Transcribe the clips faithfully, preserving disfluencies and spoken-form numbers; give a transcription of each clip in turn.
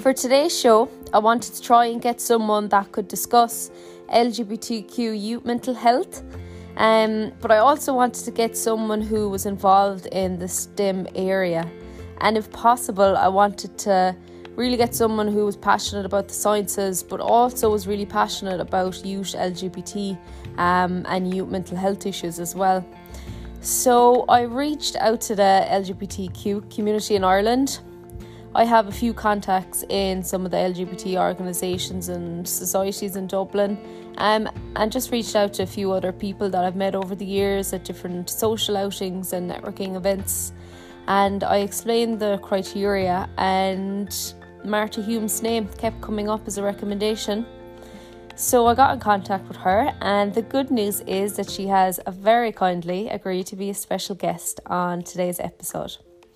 For today's show, I wanted to try and get someone that could discuss L G B T Q youth mental health, um, but I also wanted to get someone who was involved in the STEM area, and if possible, I wanted to really get someone who was passionate about the sciences, but also was really passionate about youth L G B T um, and youth mental health issues as well. So I reached out to the L G B T Q community in Ireland. I have a few contacts in some of the L G B T organisations and societies in Dublin, um, and just reached out to a few other people that I've met over the years at different social outings and networking events. And I explained the criteria, and Marta Hume's name kept coming up as a recommendation. So I got in contact with her, and the good news is that she has very kindly agreed to be a special guest on today's episode.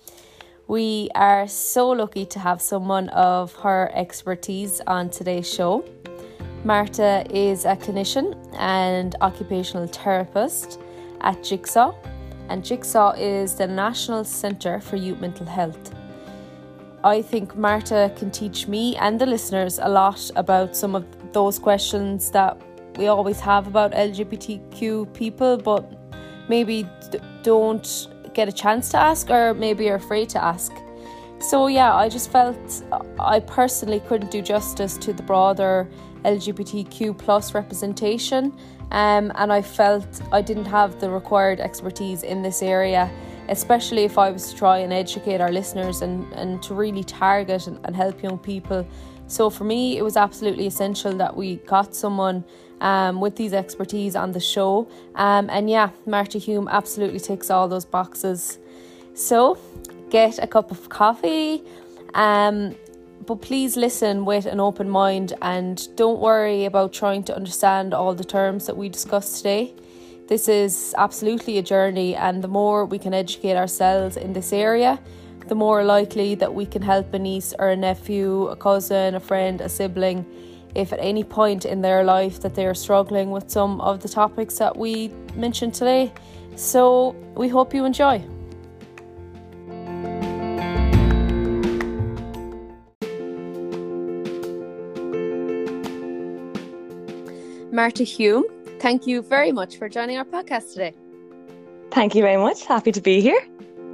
We are so lucky to have someone of her expertise on today's show. Marta is a clinician and occupational therapist at Jigsaw, and Jigsaw is the National Centre for Youth Mental Health. I think Marta can teach me and the listeners a lot about some of those questions that we always have about L G B T Q people, but maybe d- don't get a chance to ask, or maybe are afraid to ask. So yeah, I just felt I personally couldn't do justice to the broader L G B T Q plus representation, um, and I felt I didn't have the required expertise in this area, especially if I was to try and educate our listeners and, and to really target and, and help young people. So for me, it was absolutely essential that we got someone um, with these expertise on the show. Um, and yeah, Marta Hume absolutely ticks all those boxes. So get a cup of coffee, um, but please listen with an open mind, and don't worry about trying to understand all the terms that we discussed today. This is absolutely a journey, and the more we can educate ourselves in this area, the more likely that we can help a niece or a nephew, a cousin, a friend, a sibling, if at any point in their life that they are struggling with some of the topics that we mentioned today. So we hope you enjoy. Marta Hume, thank you very much for joining our podcast today. Thank you very much. Happy to be here.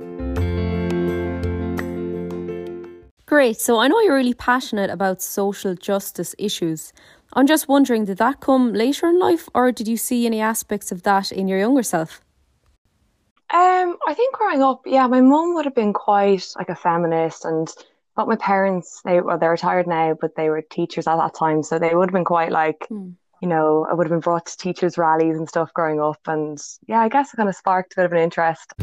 Great. So I know you're really passionate about social justice issues. I'm just wondering, did that come later in life, or did you see any aspects of that in your younger self? Um, I think growing up, yeah, my mum would have been quite like a feminist, and but my parents, they well, they're retired now, but they were teachers at that time, so they would have been quite like, hmm. you know, I would have been brought to teachers' rallies and stuff growing up, and yeah, I guess it kind of sparked a bit of an interest.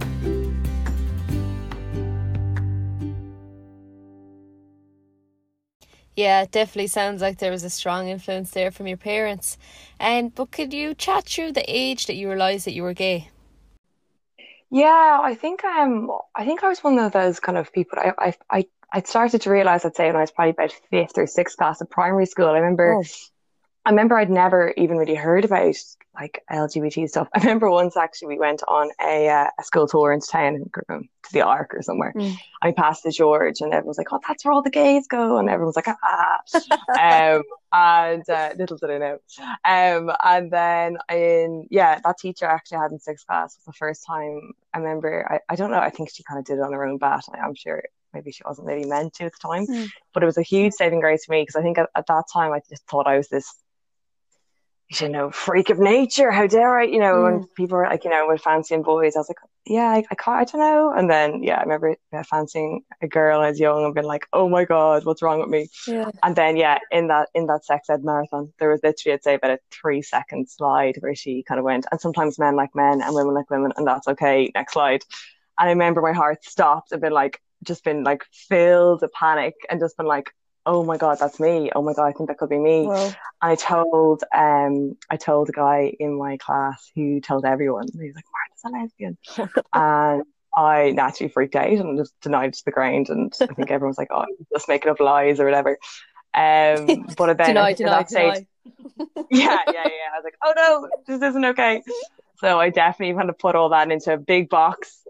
Yeah, it definitely sounds like there was a strong influence there from your parents. And but could you chat through the age that you realised that you were gay? Yeah, I think um, I think I was one of those kind of people. I I I, I started to realise, I'd say, when I was probably about fifth or sixth class of primary school. I remember. Oh. I remember I'd never even really heard about like L G B T stuff. I remember once actually we went on a uh, a school tour into town, um, to the Ark or somewhere. Mm. And we passed the George, and everyone was like, "Oh, that's where all the gays go," and everyone was like, "Ah." um, and uh, little did I know. Um, and then in yeah, that teacher I actually had in sixth class was the first time I remember. I, I don't know. I think she kind of did it on her own bat. I, I'm sure. Maybe she wasn't really meant to at the time, mm. but it was a huge saving grace for me, because I think at, at that time I just thought I was this, you know, freak of nature. How dare I? You know, mm. when people were like, you know, with fancying boys, I was like, yeah, I, I can't, I don't know. And then, yeah, I remember uh, fancying a girl when I was young and being like, oh my God, what's wrong with me? Yeah. And then, yeah, in that in that sex ed marathon, there was literally, I'd say, about a three second slide where she kind of went, and sometimes men like men and women like women, and that's okay. Next slide. And I remember my heart stopped and been like, just been like filled with panic, and just been like, oh my God, that's me. Oh my God, I think that could be me. Wow. And I told um I told a guy in my class who told everyone. He was like, Marta's a lesbian. And I naturally freaked out and just denied it to the ground, and I think everyone was like, oh, just making up lies or whatever. Um but then deny, at deny, that deny. stage, yeah, yeah, yeah. I was like, oh no, this isn't okay. So I definitely kind of put all that into a big box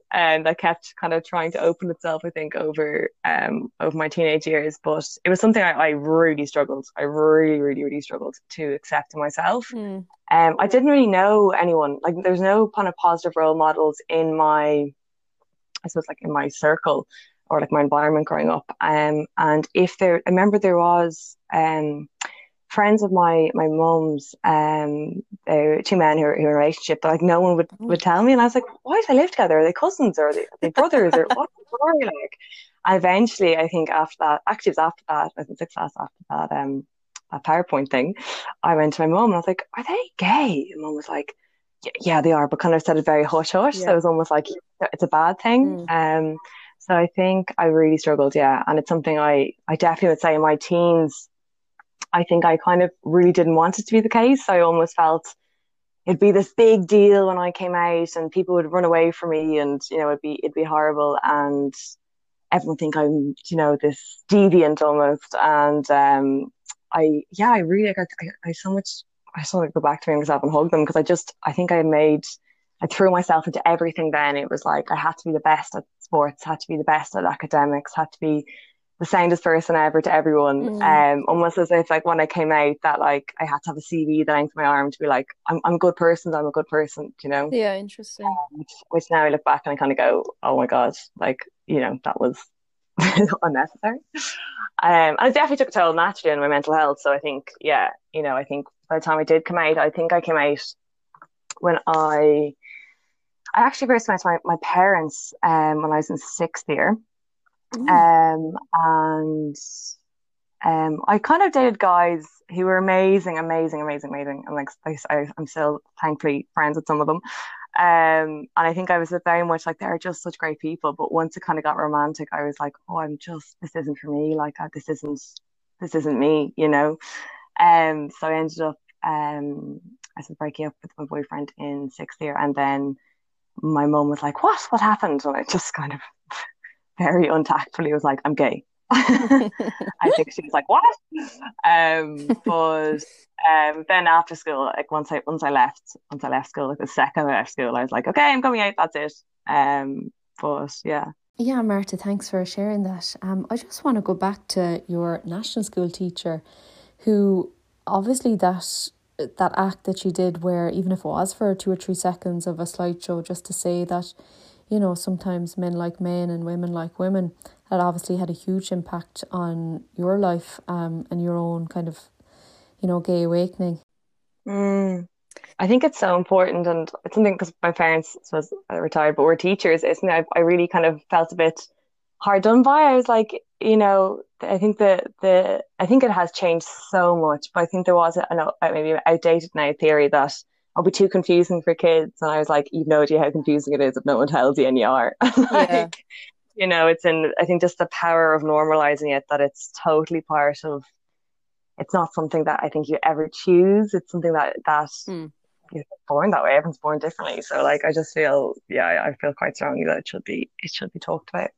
and that kept kind of trying to open itself, I think, over um over my teenage years. But it was something I, I really struggled. I really, really, really struggled to accept in myself. Mm. Um, I didn't really know anyone. Like, there's no kind of positive role models in my, I suppose, like in my circle or like my environment growing up. Um, and if there, I remember there was um friends of my my mum's, um, there were two men who were, who were in a relationship, but like no one would would tell me, and I was like, why do they live together? Are they cousins or are they, are they brothers or what's the story like? And eventually, I think after that, actually, it was after that, I was in sixth class after that, um, that PowerPoint thing, I went to my mum and I was like, are they gay? And mum was like, "Y- yeah, they are, but kind of said it very hush hush. So Yeah. it was almost like it's a bad thing. Mm. Um, so I think I really struggled, yeah, and it's something I I definitely would say in my teens. I think I kind of really didn't want it to be the case. I almost felt it'd be this big deal when I came out and people would run away from me and, you know, it'd be, it'd be horrible and everyone think I'm, you know, this deviant almost. And, um, I, yeah, I really, I, I, I so much, I just want to go back to myself and hug them because I just, I think I made, I threw myself into everything then. It was like, I had to be the best at sports, had to be the best at academics, had to be the soundest person ever to everyone. Mm. Um, almost as if like when I came out that like I had to have a C V the length of my arm to be like, I'm I'm a good person, I'm a good person, you know. Yeah, interesting. Which, which now I look back and I kind of go, oh my God, like, you know, that was unnecessary. Um, and it definitely took a toll naturally on my mental health. So I think, yeah, you know, I think by the time I did come out, I think I came out when I I actually first met my, my parents um when I was in sixth year. Mm. Um, and um, I kind of dated guys who were amazing, amazing, amazing, amazing. And like I, I, I'm still thankfully friends with some of them. Um, and I think I was very much like they're just such great people. But once it kind of got romantic, I was like, oh, I'm just this isn't for me. Like uh, this isn't this isn't me, you know. Um, so I ended up um, I was breaking up with my boyfriend in sixth year, and then my mum was like, "What? What happened?" And I just kind of very untactfully was like, I'm gay. I think she was like, what? Um, but um, then after school, like once I once I left, once I left school, like the second I left school, I was like, okay, I'm coming out. That's it. Um, but yeah. Yeah, Marta, thanks for sharing that. Um, I just want to go back to your national school teacher, who obviously that that act that you did, where even if it was for two or three seconds of a slideshow, just to say that, you know, sometimes men like men and women like women, that obviously had a huge impact on your life um, and your own kind of, you know, gay awakening. Mm. I think it's so important, and it's something because my parents was retired, but were teachers. It's something I, I really kind of felt a bit hard done by. I was like, you know, I think the the I think it has changed so much, but I think there was a, a maybe an outdated now theory that I'll be too confusing for kids, and I was like, you've no idea how confusing it is if no one tells you, and you are. Yeah. Like, you know, it's in. I think just the power of normalizing it, that it's totally part of. It's not something that I think you ever choose. It's something that that Mm. you're born that way. Everyone's born differently. So like I just feel yeah, I I feel quite strongly that it should be it should be talked about.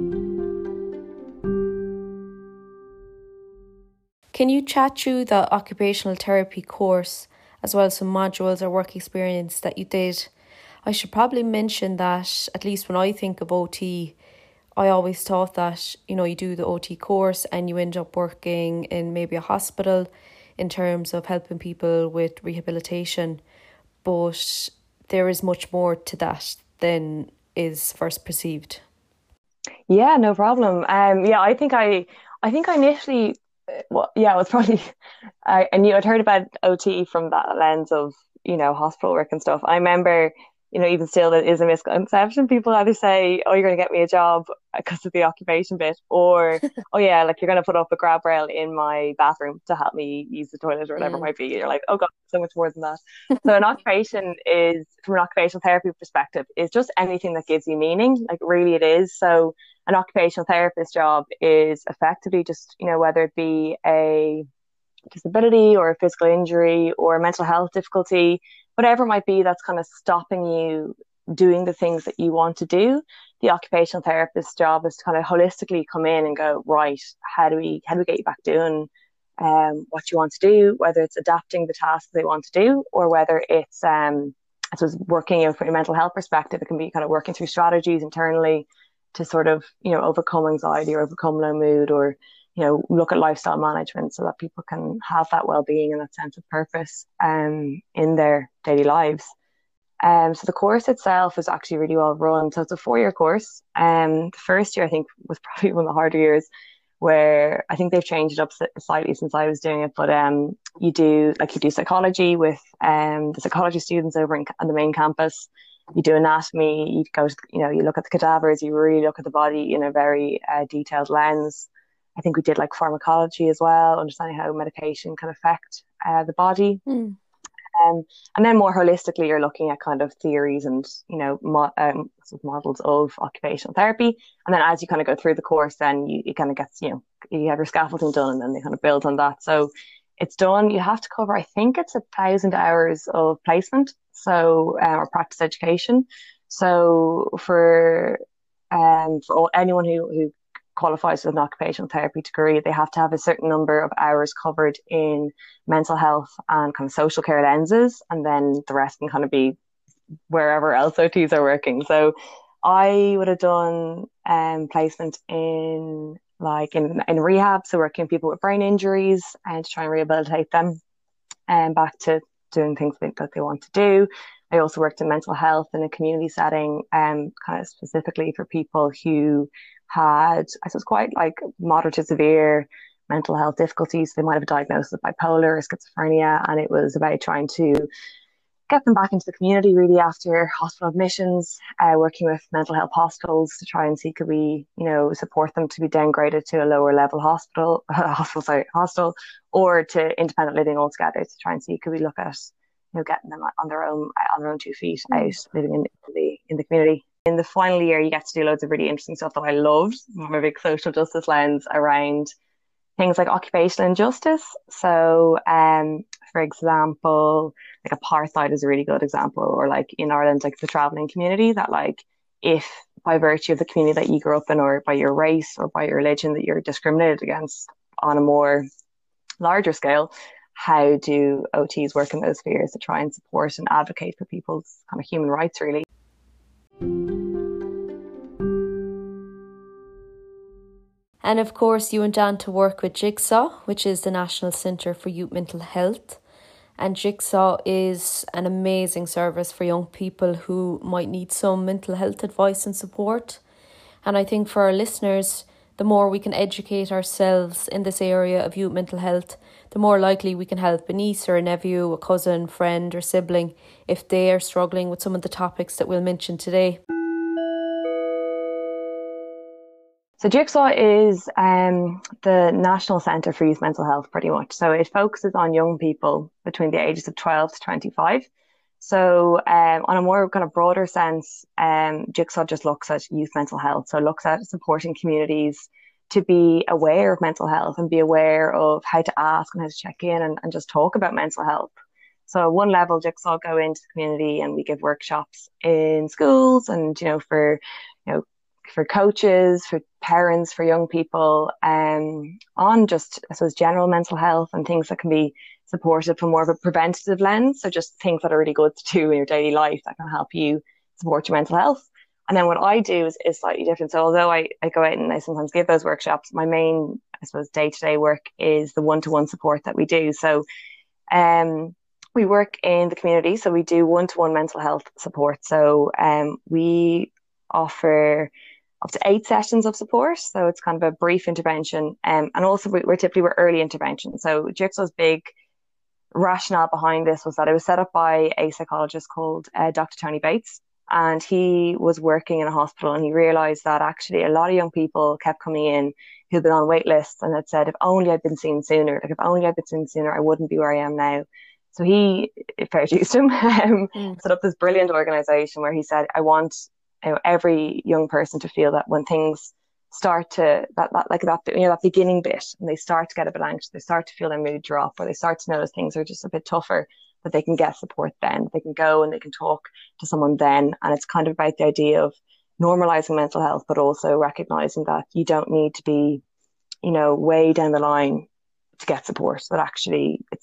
Can you chat through the occupational therapy course as well as some modules or work experience that you did? I should probably mention that at least when I think of O T, I always thought that, you know, you do the O T course and you end up working in maybe a hospital in terms of helping people with rehabilitation. But there is much more to that than is first perceived. Yeah, no problem. Um, yeah, I think I I think I initially uh, well, yeah, it was probably I, I knew I'd heard about O T from that lens of, you know, hospital work and stuff. I remember, you know, even still there is a misconception. People either say, oh, you're going to get me a job because of the occupation bit, or, oh yeah, like you're going to put up a grab rail in my bathroom to help me use the toilet or whatever it Mm. might be. You're like, oh God, so much more than that. So an occupation is, from an occupational therapy perspective, is just anything that gives you meaning. Like really it is. So an occupational therapist job is effectively just, you know, whether it be a disability or a physical injury or a mental health difficulty, whatever it might be that's kind of stopping you doing the things that you want to do. The occupational therapist's job is to kind of holistically come in and go, right, how do we how do we get you back doing um, what you want to do, whether it's adapting the tasks they want to do or whether it's um, I suppose working, you know, from a mental health perspective, it can be kind of working through strategies internally to sort of, you know, overcome anxiety or overcome low mood, or, you know, look at lifestyle management so that people can have that well-being and that sense of purpose um, in their daily lives. Um, so the course itself was actually really well run. So it's a four-year course. Um, the first year, I think, was probably one of the harder years, where I think they've changed it up slightly since I was doing it. But um, you do like you do psychology with um the psychology students over in, on the main campus. You do anatomy. You go, to, you know, you look at the cadavers. You really look at the body in a very uh, detailed lens. I think we did like pharmacology as well, understanding how medication can affect uh, the body. Mm. Um, and then more holistically, you're looking at kind of theories and, you know, mo- um, sort of models of occupational therapy. And then as you kind of go through the course, then you, you kind of get, you know, you have your scaffolding done, and then they kind of build on that. So it's done. You have to cover, I think it's a thousand hours of placement. So, um, or practice education. So for, um, for all, anyone who, who qualifies with an occupational therapy degree, they have to have a certain number of hours covered in mental health and kind of social care lenses, and then the rest can kind of be wherever else O Ts are working. So I would have done um, placement in like in, in rehab, so working with people with brain injuries and to try and rehabilitate them and back to doing things that they want to do. I also worked in mental health in a community setting, um, kind of specifically for people who had, I suppose, quite like moderate to severe mental health difficulties. They might have a diagnosis of bipolar or schizophrenia, and it was about trying to get them back into the community really after hospital admissions, uh, working with mental health hospitals to try and see could we, you know, support them to be downgraded to a lower level hospital, hospital, sorry, hostel, or to independent living altogether to try and see could we look at, you know, getting them on their own on their own two feet mm. out living in the in the community. In the final year, you get to do loads of really interesting stuff that I loved, from a big social justice lens around things like occupational injustice. So, um, for example, like apartheid is a really good example, or like in Ireland, like the travelling community, that like if by virtue of the community that you grew up in, or by your race or by your religion, that you're discriminated against on a more larger scale, how do O Ts work in those spheres to try and support and advocate for people's kind of human rights, really? And of course, you went on to work with Jigsaw, which is the National Centre for Youth Mental Health. And Jigsaw is an amazing service for young people who might need some mental health advice and support. And I think for our listeners, the more we can educate ourselves in this area of youth mental health, the more likely we can help a niece or a nephew, a cousin, friend or sibling if they are struggling with some of the topics that we'll mention today. So Jigsaw is um, the National Centre for Youth Mental Health, pretty much. So it focuses on young people between the ages of twelve to twenty-five. So um, on a more kind of broader sense, um, Jigsaw just looks at youth mental health. So it looks at supporting communities to be aware of mental health and be aware of how to ask and how to check in and, and just talk about mental health. So at one level, Jigsaw go into the community and we give workshops in schools and, you know, for, you know, for coaches, for parents, for young people, um, on just, I suppose, general mental health and things that can be supported from more of a preventative lens. So just things that are really good to do in your daily life that can help you support your mental health. And then what I do is, is slightly different. So although I, I go out and I sometimes give those workshops, my main, I suppose, day-to-day work is the one-to-one support that we do. So um, we work in the community. So we do one-to-one mental health support. So um, we offer up to eight sessions of support. So it's kind of a brief intervention. Um, and also we're typically we're early intervention. So Jigsaw's big rationale behind this was that it was set up by a psychologist called uh, Doctor Tony Bates. And he was working in a hospital and he realized that actually a lot of young people kept coming in who'd been on wait lists and had said, if only I'd been seen sooner, like if only I'd been seen sooner, I wouldn't be where I am now. So he, fair dues to him, um, mm. set up this brilliant organization where he said, I want you know, every young person to feel that when things start to, that, that like that, you know, that beginning bit, and they start to get a bit anxious, they start to feel their mood drop, or they start to notice things are just a bit tougher, that they can get support then. They can go and they can talk to someone then. And it's kind of about the idea of normalizing mental health, but also recognizing that you don't need to be, you know, way down the line to get support. That actually it's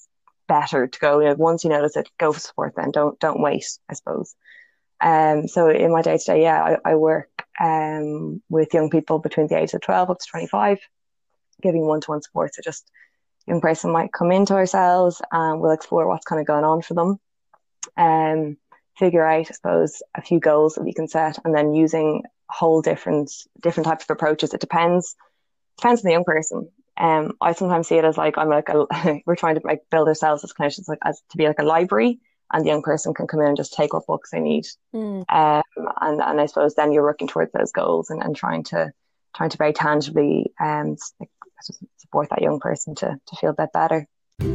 better to go. You know, once you notice it, go for support. Then don't don't wait, I suppose. Um, so in my day to day, yeah, I, I work um with young people between the age of twelve up to twenty-five, giving one to one support. So just young person might come into ourselves and we'll explore what's kind of going on for them. Um, figure out, I suppose, a few goals that we can set, and then using whole different different types of approaches. It depends depends on the young person. Um, I sometimes see it as like I'm like a, we're trying to like build ourselves as clinicians like as to be like a library, and the young person can come in and just take what books they need. Mm. Um, and and I suppose then you're working towards those goals and, and trying to trying to very tangibly um like, support that young person to to feel a bit better.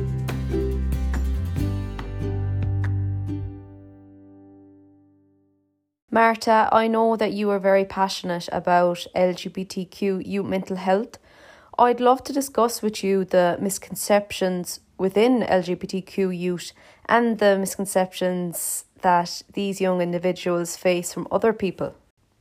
Marta, I know that you are very passionate about L G B T Q youth mental health. I'd love to discuss with you the misconceptions within L G B T Q youth and the misconceptions that these young individuals face from other people.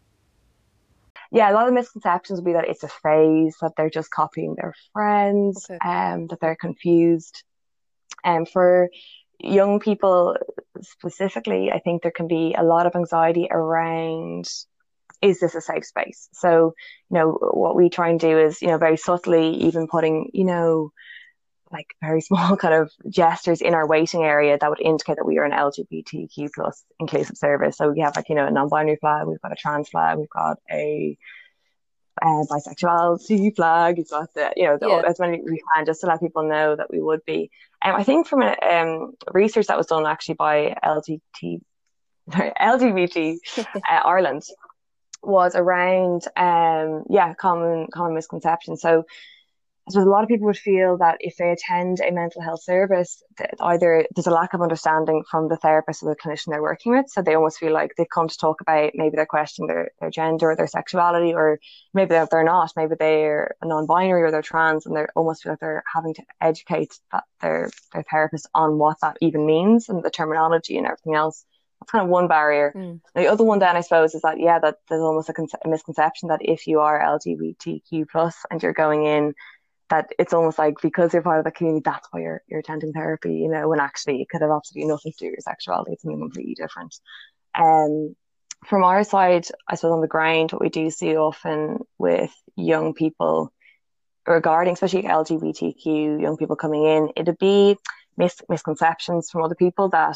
Yeah, a lot of misconceptions would be that it's a phase, that they're just copying their friends, Okay. um, that they're confused. And um, for young people specifically, I think there can be a lot of anxiety around, is this a safe space? So, you know, what we try and do is, you know, very subtly even putting, you know, like very small kind of gestures in our waiting area that would indicate that we are an L G B T Q plus inclusive service. So we have like, you know, a non-binary flag, we've got a trans flag, we've got a uh, bisexuality flag, we've got the, you know, the, Yeah. as many we can, just to let people know that we would be. And um, I think from a um, research that was done actually by L G B T, sorry, L G B T uh, Ireland was around, um, yeah, common common misconceptions. So I suppose a lot of people would feel that if they attend a mental health service, that either there's a lack of understanding from the therapist or the clinician they're working with. So they almost feel like they've come to talk about, maybe they're questioning their, their gender or their sexuality, or maybe they're, they're not, maybe they're a non-binary or they're trans, and they almost feel like they're having to educate that their, their therapist on what that even means and the terminology and everything else. That's kind of one barrier. Mm. The other one then, I suppose, is that, yeah, that there's almost a, conce- a misconception that if you are L G B T Q plus and you're going in, that it's almost like because you're part of the community, that's why you're you're attending therapy, you know, when actually it could have absolutely nothing to do with your sexuality. It's something completely different. Um, from our side, I suppose on the ground, what we do see often with young people regarding, especially L G B T Q young people coming in, it'd be mis- misconceptions from other people that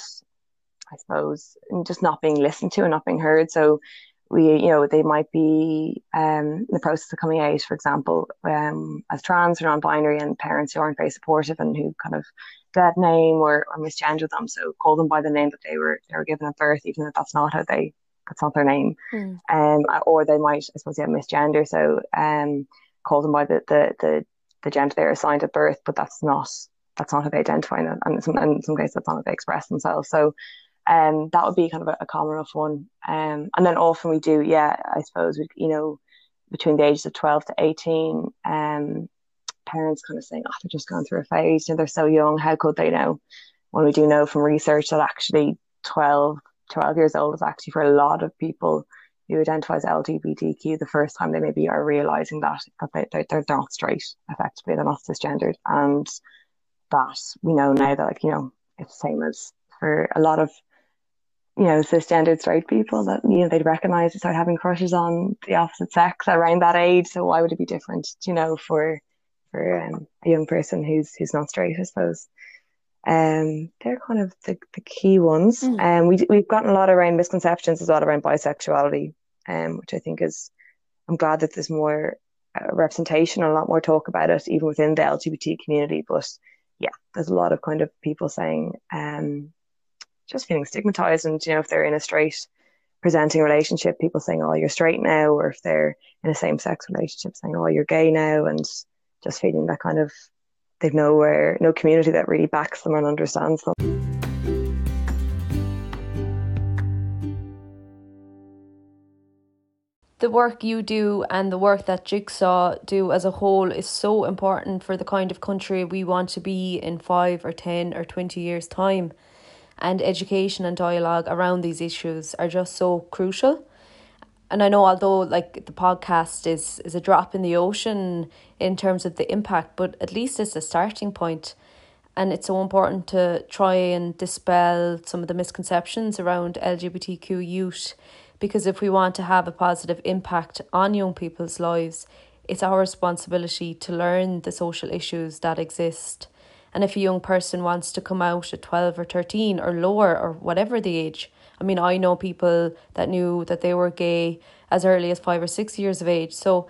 I suppose just not being listened to and not being heard. So we, you know, they might be um, in the process of coming out, for example, um, as trans or non-binary, and parents who aren't very supportive and who kind of dead name or, or misgender them. So call them by the name that they were they were given at birth, even if that's not how they that's not their name. Mm. Um, or they might, I suppose, yeah, misgender. So um, call them by the, the the the gender they were assigned at birth, but that's not that's not how they identify, and in some, in some cases that's not how they express themselves. So um, that would be kind of a, a common enough one. Um, and then often we do, yeah, I suppose, we, you know, between the ages of twelve to eighteen, um, parents kind of saying, oh, they're just going through a phase, and they're so young, how could they know? When we do know from research that actually twelve, twelve years old is actually, for a lot of people who identify as L G B T Q, the first time they maybe are realising that, that they, they're, they're not straight, effectively, they're not cisgendered. And that we know now that, like, you know, it's the same as for a lot of, you know, cisgendered straight people, that, you know, they'd recognize they start having crushes on the opposite sex around that age. So why would it be different, you know, for for um, a young person who's who's not straight, I suppose. Um, they're kind of the, the key ones. And Mm. um, we we've gotten a lot around misconceptions as well around bisexuality, um, which I think is, I'm glad that there's more uh, representation and a lot more talk about it, even within the L G B T community. But yeah, there's a lot of kind of people saying, um, just feeling stigmatized, and, you know, if they're in a straight presenting relationship, people saying, oh, you're straight now, or if they're in a same-sex relationship, saying, oh, you're gay now, and just feeling that kind of, they've nowhere, no community that really backs them and understands them. The work you do and the work that Jigsaw do as a whole is so important for the kind of country we want to be in five or ten or twenty years' time. And education and dialogue around these issues are just so crucial. And I know, although like the podcast is, is a drop in the ocean in terms of the impact, but at least it's a starting point. and it's so important to try and dispel some of the misconceptions around L G B T Q youth, because if we want to have a positive impact on young people's lives, it's our responsibility to learn the social issues that exist. And if a young person wants to come out at twelve or thirteen or lower or whatever the age, I mean, I know people that knew that they were gay as early as five or six years of age. So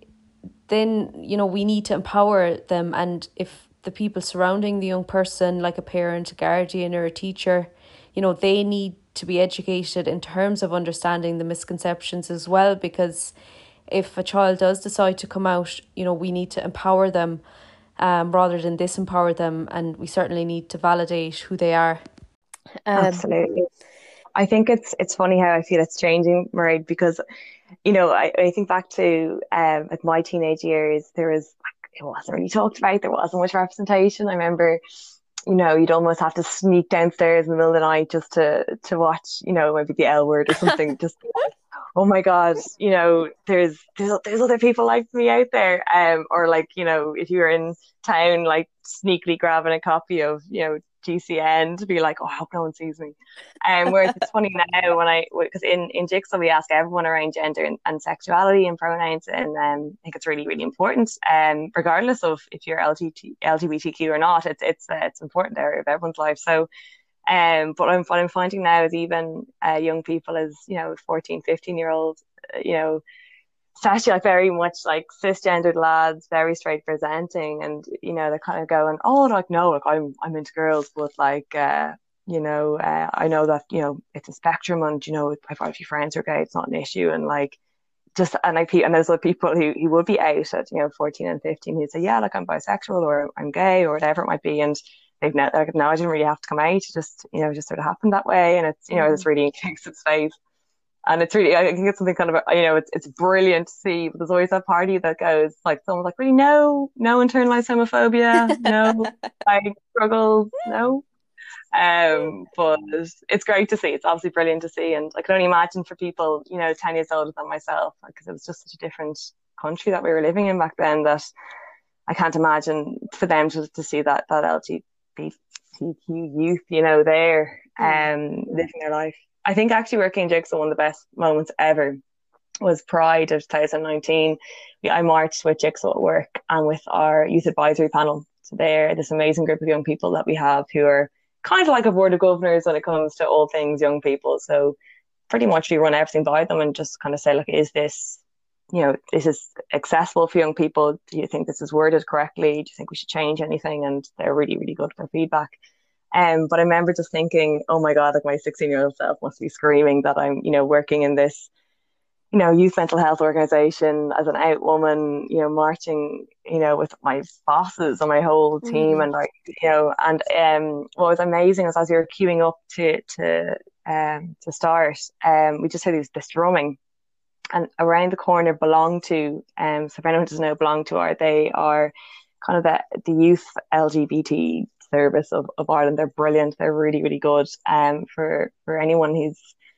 then, you know, we need to empower them. And if the people surrounding the young person, like a parent, a guardian or a teacher, you know, they need to be educated in terms of understanding the misconceptions as well, because if a child does decide to come out, you know, we need to empower them um, rather than disempower them, and we certainly need to validate who they are. Um, Absolutely. I think it's it's funny how I feel it's changing, Mairead, because, you know, I, I think back to um like my teenage years, there was like, it wasn't really talked about, there wasn't much representation. I remember, you know, you'd almost have to sneak downstairs in the middle of the night just to to watch, you know, maybe the L Word or something, just like, oh my God, you know, there's, there's there's other people like me out there. Um, or like, you know, if you were in town, like sneakily grabbing a copy of, you know, G C N to be like, oh, I hope no one sees me. Um, whereas it's funny now when I, because in, in Jigsaw we ask everyone around gender and, and sexuality and pronouns, and um, I think it's really, really important. Um, regardless of if you're L G B T Q or not, it's it's uh, it's important area of everyone's life. So, um, but I'm, what I'm finding now is even uh, young people, as you know, fourteen, fifteen year olds, uh, you know, especially like very much like cisgendered lads, very straight presenting, and you know they're kind of going, oh, like no, like I'm I'm into girls, but like uh, you know uh, I know that you know it's a spectrum, and you know I've got a few friends who are gay, it's not an issue, and like just and like and there's like people who who would be out at you know fourteen and fifteen who'd say, yeah, like I'm bisexual or I'm gay or whatever it might be, and they've now like, no, I didn't really have to come out, it just you know just sort of happened that way, and it's you know mm-hmm. it's really kicks its face. And it's really, I think it's something kind of, you know, it's it's brilliant to see, but there's always that party that goes, like, someone's like, really, no, no internalized homophobia, no, like, struggles, no. Um, but it's great to see. It's obviously brilliant to see. And I can only imagine for people, you know, ten years older than myself, because it was just such a different country that we were living in back then, that I can't imagine for them to, to see that, that L G B T Q youth, you know, there, um, living their life. I think actually working in Jigsaw, one of the best moments ever was Pride of twenty nineteen. I marched with Jigsaw at work and with our youth advisory panel. So they're this amazing group of young people that we have who are kind of like a board of governors when it comes to all things young people. So pretty much we run everything by them and just kind of say, look, is this, you know, is this accessible for young people? Do you think this is worded correctly? Do you think we should change anything? And they're really, really good for feedback. Um, but I remember just thinking, oh my God, like my sixteen year old self must be screaming that I'm, you know, working in this, you know, youth mental health organization as an out woman, you know, marching, you know, with my bosses and my whole team. Mm. And like, you know, and um, what was amazing was as we were queuing up to, to, um, to start, um, we just heard this, this drumming, and around the corner belonged to, um, so if anyone doesn't know, belong to are, they are kind of the, the youth L G B T service of, of Ireland. They're brilliant. They're really, really good. Um, for, for anyone who's,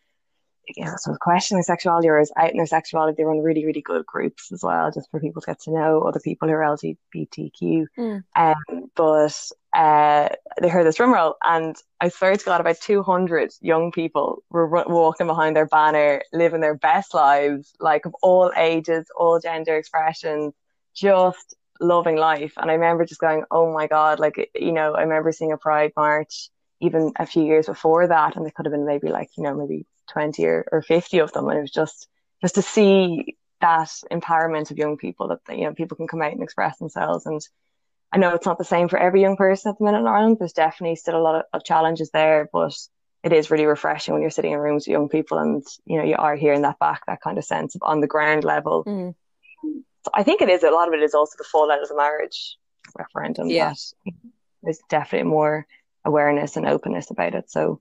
you know, sort of questioning sexuality or is out in their sexuality, they run really, really good groups as well, just for people to get to know other people who are L G B T Q. Mm. Um, but uh, they heard this drum roll, and I swear to God, about two hundred young people were r- walking behind their banner, living their best lives, like of all ages, all gender expressions, just loving life. And I remember just going, oh my God, like, you know, I remember seeing a Pride march even a few years before that, and there could have been maybe like, you know, maybe twenty or, or fifty of them, and it was just just to see that empowerment of young people, that, you know, people can come out and express themselves. And I know it's not the same for every young person at the minute in Ireland. There's definitely still a lot of, of challenges there, but it is really refreshing when you're sitting in rooms with young people and, you know, you are hearing that back, that kind of sense of on the ground level. Mm. So I think it is, a lot of it is also the fallout of the marriage referendum. Yeah. That there's definitely more awareness and openness about it. So,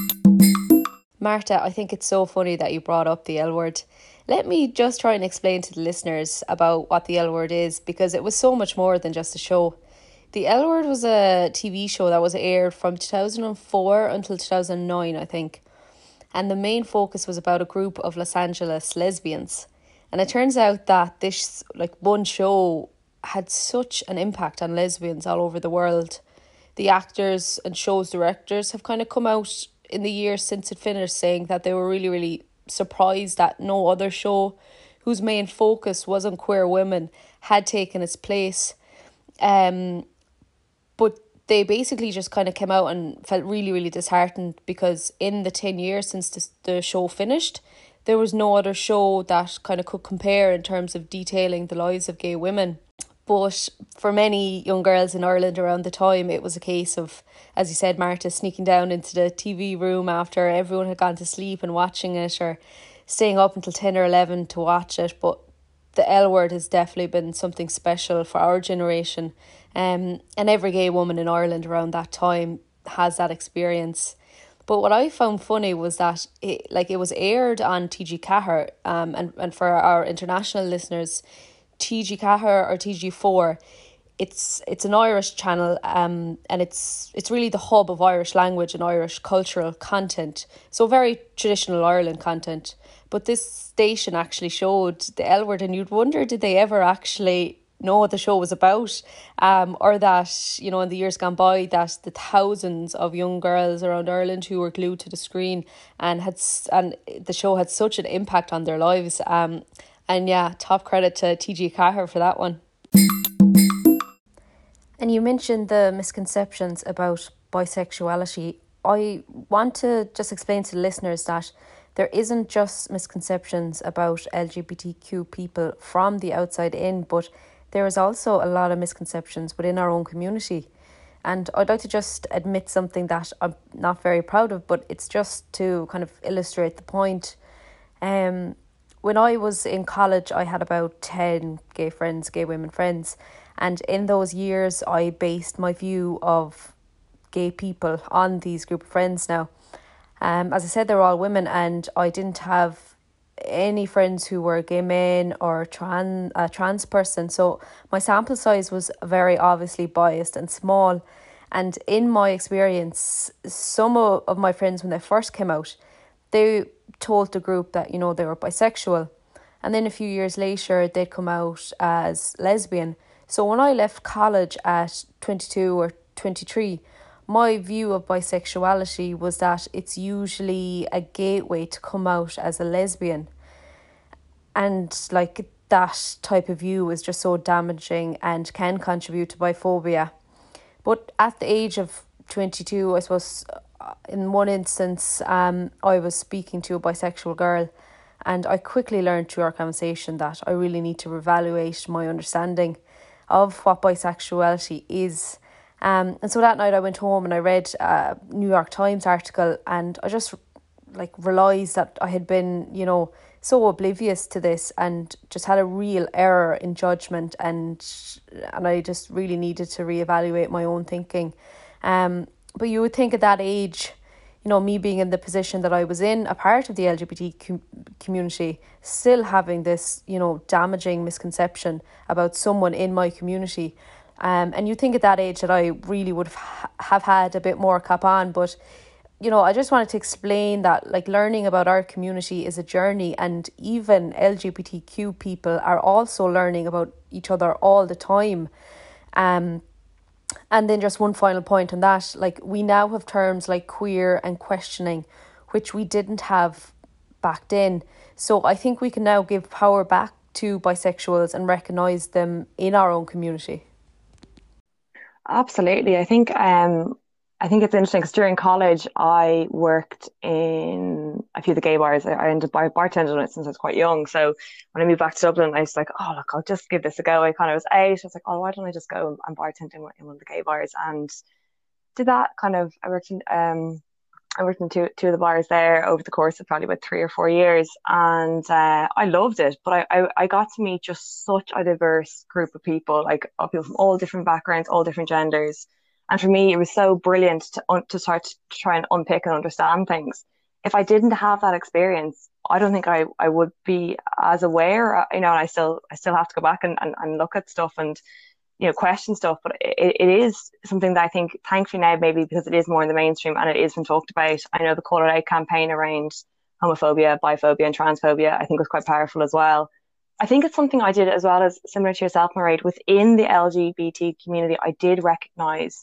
Marta, I think it's so funny that you brought up the L word. Let me just try and explain to the listeners about what the L word is, because it was so much more than just a show. The L word was a T V show that was aired from two thousand four until two thousand nine, I think. And the main focus was about a group of Los Angeles lesbians. And it turns out that this, like, one show had such an impact on lesbians all over the world, the actors and shows directors have kind of come out in the years since it finished saying that they were really, really surprised that no other show whose main focus was on queer women had taken its place. Um, but they basically just kind of came out and felt really, really disheartened because in the ten years since the, the show finished, there was no other show that kind of could compare in terms of detailing the lives of gay women. But for many young girls in Ireland around the time, it was a case of, as you said, Marta, sneaking down into the T V room after everyone had gone to sleep and watching it, or staying up until ten or eleven to watch it. But the L Word has definitely been something special for our generation. Um, and every gay woman in Ireland around that time has that experience. But what I found funny was that it, like it was aired on T G Ceathair, um, and, and for our international listeners, T G Ceathair or T G four, it's it's an Irish channel, um, and it's it's really the hub of Irish language and Irish cultural content. So very traditional Ireland content. But this station actually showed the L Word, and you'd wonder, did they ever actually know what the show was about, um, or that, you know, in the years gone by, that the thousands of young girls around Ireland who were glued to the screen and had and the show had such an impact on their lives. Um, and yeah, top credit to T G Ceathair for that one. And you mentioned the misconceptions about bisexuality. I want to just explain to the listeners that there isn't just misconceptions about L G B T Q people from the outside in, but there is also a lot of misconceptions within our own community. And I'd like to just admit something that I'm not very proud of, but it's just to kind of illustrate the point. Um, when I was in college, I had about ten gay friends, gay women friends. And in those years, I based my view of gay people on these group of friends now. Um, as I said, they're all women, and I didn't have any friends who were gay men or trans a trans person. So my sample size was very obviously biased and small. And in my experience, some of, of my friends, when they first came out, they told the group that, you know, they were bisexual. And then a few years later, they'd come out as lesbian. So when I left college at twenty-two or twenty-three, my view of bisexuality was that it's usually a gateway to come out as a lesbian. And like that type of view is just so damaging and can contribute to biphobia. But at the age of twenty-two, I suppose, in one instance, um, I was speaking to a bisexual girl, and I quickly learned through our conversation that I really need to reevaluate my understanding of what bisexuality is. Um, and so that night I went home and I read a New York Times article, and I just like realised that I had been, you know, so oblivious to this and just had a real error in judgment, and and I just really needed to reevaluate my own thinking. Um, but you would think at that age, you know, me being in the position that I was in, a part of the L G B T com- community, still having this, you know, damaging misconception about someone in my community. Um, and you think at that age that I really would have, have had a bit more cap on. But, you know, I just wanted to explain that, like, learning about our community is a journey, and even L G B T Q people are also learning about each other all the time. Um, and then just one final point on that, like, we now have terms like queer and questioning, which we didn't have back then. So I think we can now give power back to bisexuals and recognise them in our own community. Absolutely. I think um I think it's interesting because during college I worked in a few of the gay bars. I, I ended up bar- bartending on it since I was quite young. So when I moved back to Dublin, I was like, oh look, I'll just give this a go. I kind of was eight. I was like, oh, why don't I just go and bartend in one in one of the gay bars, and did that kind of. I worked in um I worked in two two of the bars there over the course of probably about three or four years, and uh, I loved it. But I, I I got to meet just such a diverse group of people, like of people from all different backgrounds, all different genders. And for me, it was so brilliant to un- to start to try and unpick and understand things. If I didn't have that experience, I don't think I, I would be as aware. uh, You know, and I still I still have to go back and, and, and look at stuff and, you know, question stuff. But it, it is something that I think, thankfully now, maybe because it is more in the mainstream and it is been talked about. I know the Call It Out campaign around homophobia, biphobia, and transphobia, I think was quite powerful as well. I think it's something I did as well, as similar to yourself, Mairead, within the L G B T community. I did recognise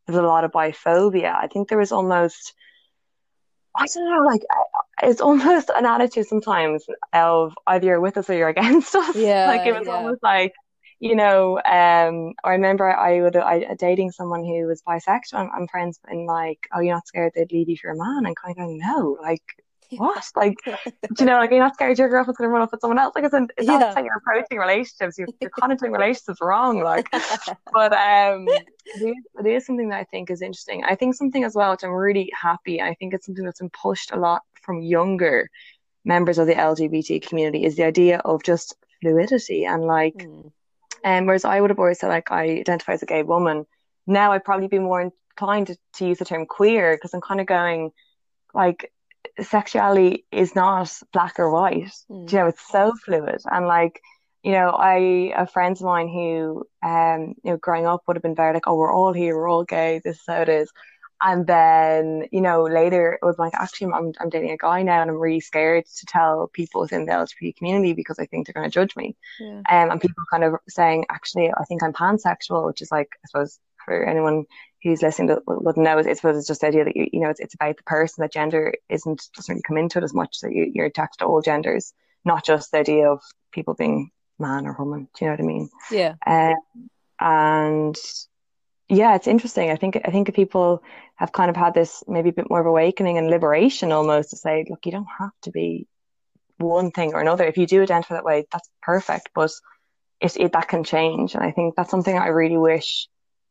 there's a lot of biphobia. I think there was almost, I don't know, like I- it's almost an attitude sometimes of either you're with us or you're against us. Like Yeah, it was yeah. almost like, you know, um, I remember I would I dating someone who was bisexual. I'm, I'm friends and like, oh, you're not scared they'd leave you for a man? And kind of going, no, like what? Like, do you know, like you're not scared your girlfriend's gonna run off with someone else? Like, isn't that's Yeah. how you're approaching relationships? You're you're kind of doing relationships wrong. Like, but um, it is, it is something that I think is interesting. I think something as well, which I'm really happy. I think it's something that's been pushed a lot from younger members of the L G B T community is the idea of just fluidity and like, Hmm. um, whereas I would have always said like I identify as a gay woman. Now I'd probably be more inclined to, to use the term queer because I'm kind of going like sexuality is not black or white. Hmm. You know, it's so fluid. And like, you know, I have friends of mine who um, you know, growing up would have been very like, oh, we're all here, we're all gay, this is how it is. And then, you know, later it was like, actually, I'm I'm dating a guy now, and I'm really scared to tell people within the L G B T community because I think they're going to judge me. Yeah. Um, and people kind of saying, actually, I think I'm pansexual, which is like, I suppose, for anyone who's listening that wouldn't know, I suppose it's just the idea that you, you know, it's, it's about the person, that gender isn't, doesn't really come into it as much, that you, you're attached to all genders, not just the idea of people being man or woman. Do you know what I mean? Yeah. Um, and yeah, it's interesting. I think I think people have kind of had this maybe a bit more of awakening and liberation almost to say, look, you don't have to be one thing or another. If you do identify that way, that's perfect, but it, it that can change. And I think that's something I really wish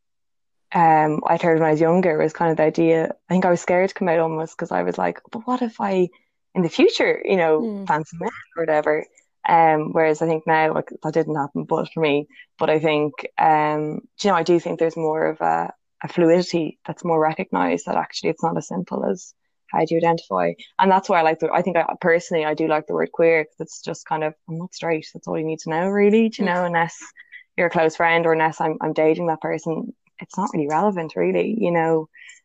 um I'd heard when I was younger was kind of the idea. I think I was scared to come out almost because I was like, but what if I in the future, you know, Hmm. fancy men or whatever. Um, whereas I think now like that didn't happen, but for me, but I think um, you know, I do think there's more of a, a fluidity that's more recognized that actually it's not as simple as how do you identify, and that's why I like the. I think I personally I do like the word queer because it's just kind of I'm not straight. That's all you need to know, really. Do you Hmm. know, unless you're a close friend or unless I'm I'm dating that person, it's not really relevant, really. You know,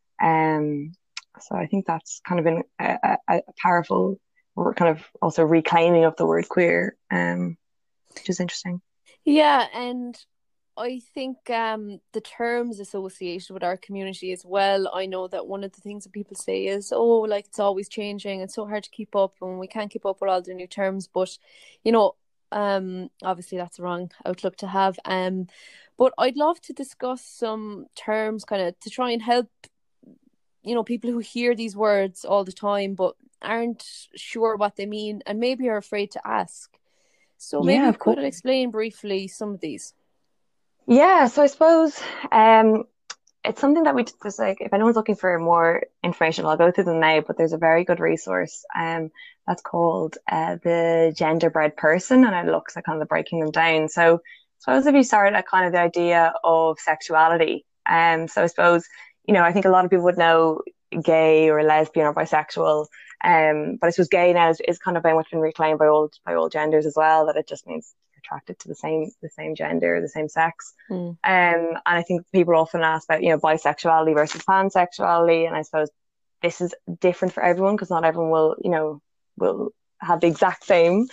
um. So I think that's kind of been a, a, a powerful, we're kind of also reclaiming of the word queer, um, which is interesting. Yeah, and I think um the terms associated with our community as well. I know that one of the things that people say is, oh, like it's always changing, it's so hard to keep up and we can't keep up with all the new terms. But you know, um obviously that's the wrong outlook to have. Um but I'd love to discuss some terms kind of to try and help, you know, people who hear these words all the time but aren't sure what they mean and maybe are afraid to ask. So maybe Yeah, you of could course. explain briefly some of these. Yeah, so I suppose um, it's something that we just like, if anyone's looking for more information, I'll go through them now, but there's a very good resource um, that's called uh, the Genderbread Person, and it looks at kind of the breaking them down. So I suppose if you start at kind of the idea of sexuality, um, so I suppose, you know, I think a lot of people would know gay or lesbian or bisexual, um, but I suppose gay now is, is kind of very much been reclaimed by all by all genders as well, that it just means you're attracted to the same the same gender, the same sex. Mm. Um, and I think people often ask about, you know, bisexuality versus pansexuality. And I suppose this is different for everyone because not everyone will, you know, will have the exact same,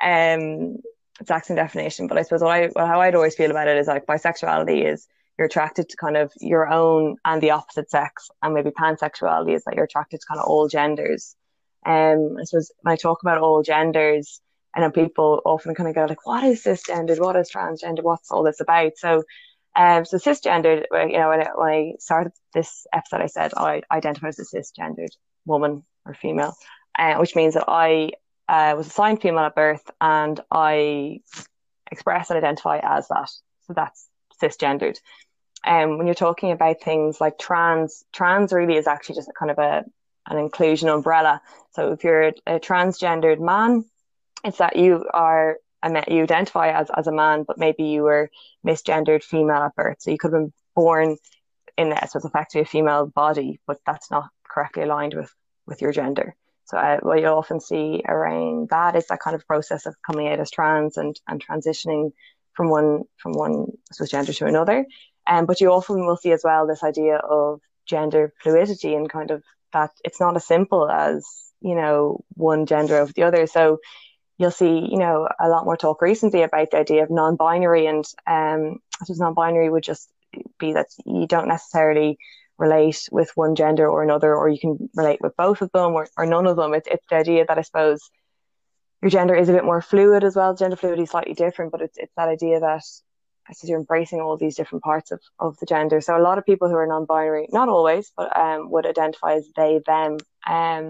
um, exact same definition. But I suppose what I, well, how I'd always feel about it is like bisexuality is you're attracted to kind of your own and the opposite sex. And maybe pansexuality is that you're attracted to kind of all genders. Um, I suppose when I talk about all genders, I know people often kind of go like, what is cisgendered? What is transgender? What's all this about? So um, so cisgendered, you know, when, I, when I started this episode, I said I identify as a cisgendered woman or female, uh, which means that I uh, was assigned female at birth and I express and identify as that. So that's cisgendered. And um, when you're talking about things like trans, trans really is actually just a kind of a an inclusion umbrella. So if you're a, a transgendered man, it's that you are you identify as, as a man, but maybe you were misgendered female at birth. So you could have been born in a sort of effectively a female body, but that's not correctly aligned with, with your gender. So uh, what you often see around that is that kind of process of coming out as trans and, and transitioning from one from one sort of gender to another. Um, but you often will see as well this idea of gender fluidity and kind of that it's not as simple as, you know, one gender over the other. So you'll see, you know, a lot more talk recently about the idea of non-binary, and um, I suppose non-binary would just be that you don't necessarily relate with one gender or another, or you can relate with both of them or, or none of them. It's, it's the idea that I suppose your gender is a bit more fluid as well. Gender fluidity is slightly different, but it's, it's that idea that I suppose you're embracing all these different parts of, of the gender. So a lot of people who are non-binary, not always, but um, would identify as they, them. Um,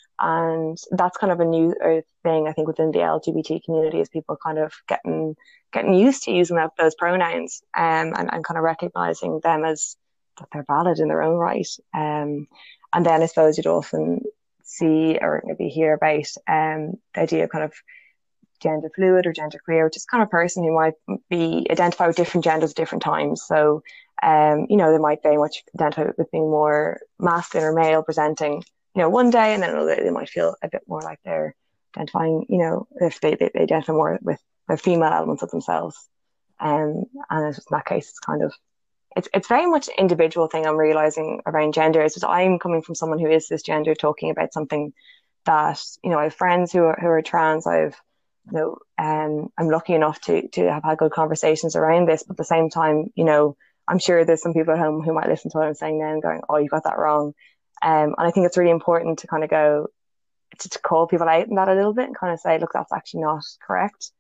and that's kind of a new thing, I think, within the L G B T community, is people kind of getting getting used to using that, those pronouns, um, and, and kind of recognizing them as that they're valid in their own right. Um, and then I suppose you'd often see or maybe hear about um, the idea of kind of gender fluid or gender queer, which is kind of a person who might be identify with different genders at different times. So, um, you know, they might very much identify with being more masculine or male presenting, you know, one day, and then another day they might feel a bit more like they're identifying, you know, if they, they, they identify more with the female elements of themselves. Um, and in that case, it's kind of, it's it's very much an individual thing. I'm realizing around gender is that I'm coming from someone who is cisgender, talking about something that, you know, I have friends who are, who are trans. I've, you know, um, I'm lucky enough to, to have had good conversations around this, but at the same time, you know, I'm sure there's some people at home who might listen to what I'm saying now and going, oh, you got that wrong. Um, and I think it's really important to kind of go, to, to call people out in that a little bit and kind of say, look, that's actually not correct.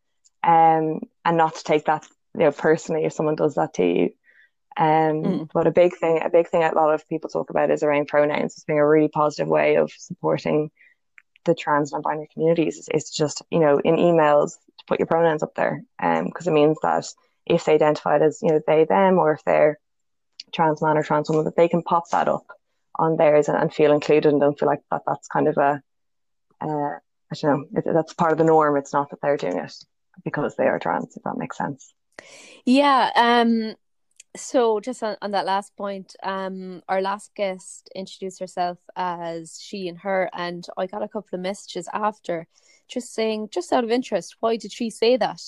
Um, and not to take that, you know, personally if someone does that to you. Um, mm. But a big thing, a big thing a lot of people talk about is around pronouns as being a really positive way of supporting the trans and non-binary communities. Is, is just, you know, in emails to put your pronouns up there, um, because it means that if they identified as, you know, they, them, or if they're trans man or trans woman, that they can pop that up on theirs and, and feel included and don't feel like that that's kind of a, uh, I don't know, it, that's part of the norm. It's not that they're doing it because they are trans, if that makes sense. Yeah. Um. So just on, on that last point, um, our last guest introduced herself as she and her, and I got a couple of messages after just saying, just out of interest, why did she say that?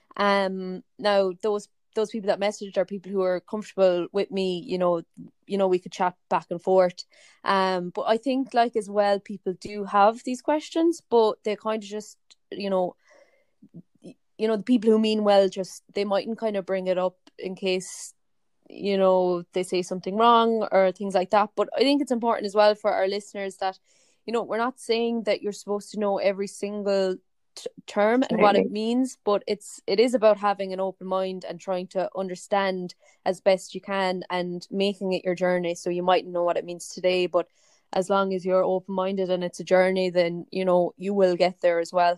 Um, now those those people that messaged are people who are comfortable with me, you know, you know, we could chat back and forth. Um, but I think, like, as well, people do have these questions, but they kind of just, you know, you know, the people who mean well, just, they mightn't kind of bring it up in case, you know, they say something wrong or things like that. But I think it's important as well for our listeners that, you know, we're not saying that you're supposed to know every single t- term and what it means, but it's it is about having an open mind and trying to understand as best you can and making it your journey. So you might know what it means today, but as long as you're open-minded and it's a journey, then, you know, you will get there as well.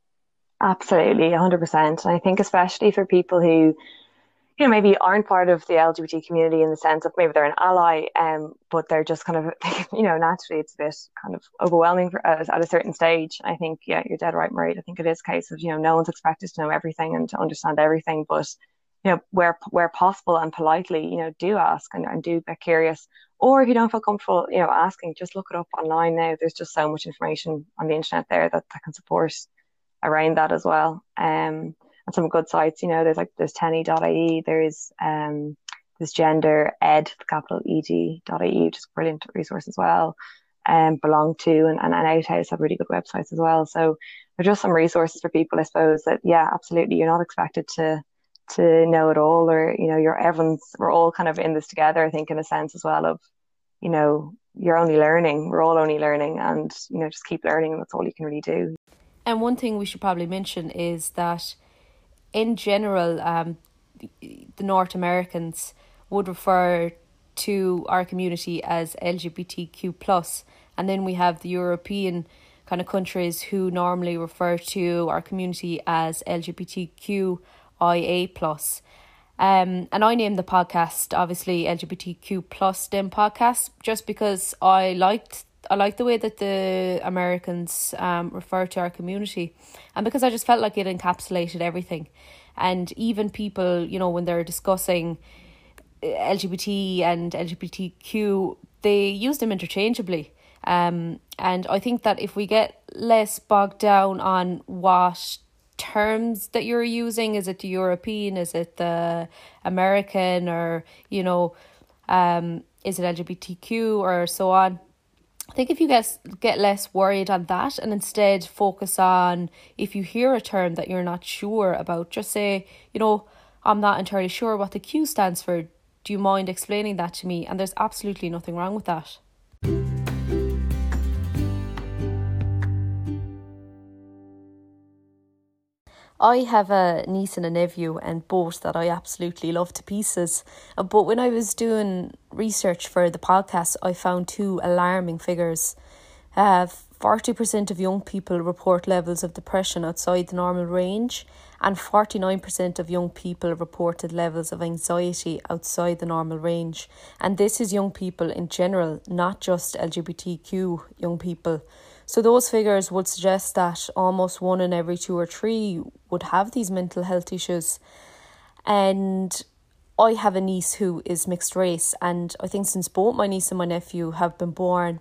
Absolutely, one hundred percent. And I think especially for people who, you know, maybe aren't part of the L G B T community in the sense of maybe they're an ally, um, but they're just kind of, you know, naturally it's a bit kind of overwhelming for, uh, at a certain stage. I think, yeah, you're dead right, Marie. I think it is a case of, you know, no one's expected to know everything and to understand everything, but, you know, where where possible and politely, you know, do ask and, and do get curious. Or if you don't feel comfortable, you know, asking, just look it up online now. There's just so much information on the internet there that, that can support around that as well. Um, and some good sites, you know, there's like, there's tenny dot I E, there's um, there's gender ed, capital E D dot I E, which is a brilliant resource as well. Um, Belong to and, and, and Outhouse have really good websites as well. So there's just some resources for people, I suppose, that, yeah, absolutely, you're not expected to to know it all, or, you know, you're everyone's, we're all kind of in this together, I think, in a sense as well of, you know, you're only learning, we're all only learning, and, you know, just keep learning, and that's all you can really do. And one thing we should probably mention is that in general, um, the North Americans would refer to our community as L G B T Q plus, and then we have the European kind of countries who normally refer to our community as L G B T Q I A plus. Um, and I named the podcast obviously L G B T Q plus STEM podcast just because I liked I like the way that the Americans um refer to our community, and because I just felt like it encapsulated everything. And even people, you know, when they're discussing L G B T and L G B T Q, they use them interchangeably. Um, and I think that if we get less bogged down on what terms that you're using, is it the European, is it the American, or, you know, um, is it L G B T Q or so on? I think if you get get less worried on that and instead focus on, if you hear a term that you're not sure about, just say, you know, I'm not entirely sure what the Q stands for. Do you mind explaining that to me? And there's absolutely nothing wrong with that. I have a niece and a nephew, and both that I absolutely love to pieces. Uh, But when I was doing research for the podcast, I found two alarming figures. Uh, forty percent of young people report levels of depression outside the normal range, and forty-nine percent of young people reported levels of anxiety outside the normal range. And this is young people in general, not just L G B T Q young people. So those figures would suggest that almost one in every two or three would have these mental health issues. And I have a niece who is mixed race, and I think since both my niece and my nephew have been born,